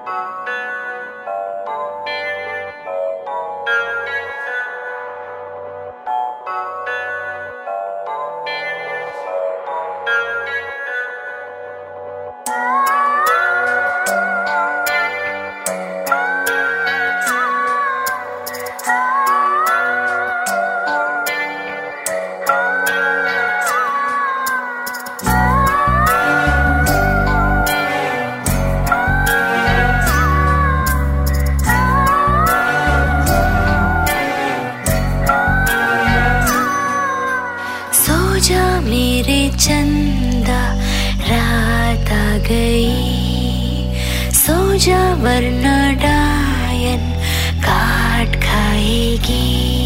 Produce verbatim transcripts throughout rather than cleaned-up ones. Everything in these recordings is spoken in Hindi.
मेरे चंदा रात आ गई, सो जा वरना डायन काट खाएगी।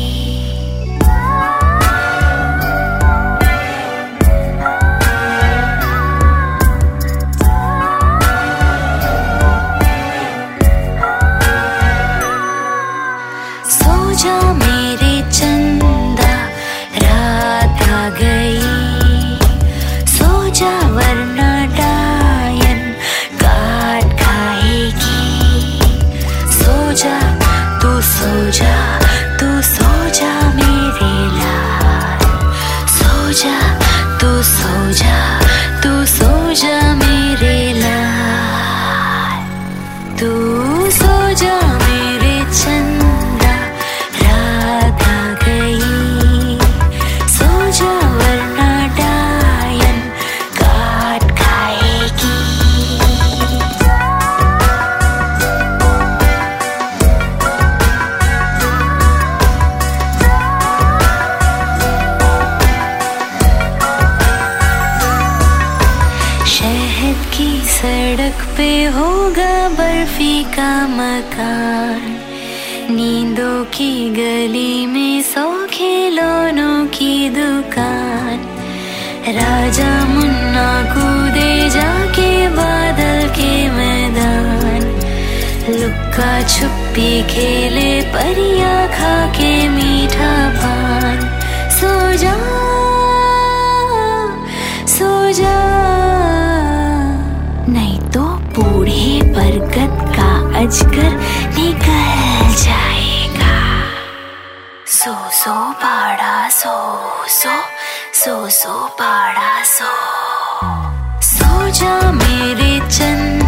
सो जा मेरे चंदा रात आ गई, वरना डायन काट खाएगी। सो जा तू सो जा तू सो जा मेरे लाल, सो जा तू सो जा तू सो जा मेरे लाल। तू सो जा मेरे चंदा रात आ गई, सो जा वरना की सड़क पे होगा बर्फी का मकान, नींदों की गली में सौ खिलौनों की दुकान। राजा मुन्ना कूदे जाके बादल के मैदान, लुक्का छुपी खेले परियां खा के मीठा पान। सो जा सो जा नहीं तो बूढ़े बरगद का अजगर निकल जाएगा। सो सो पाड़ा सो सो सो सो पाड़ा सो, सो जा मेरे चंद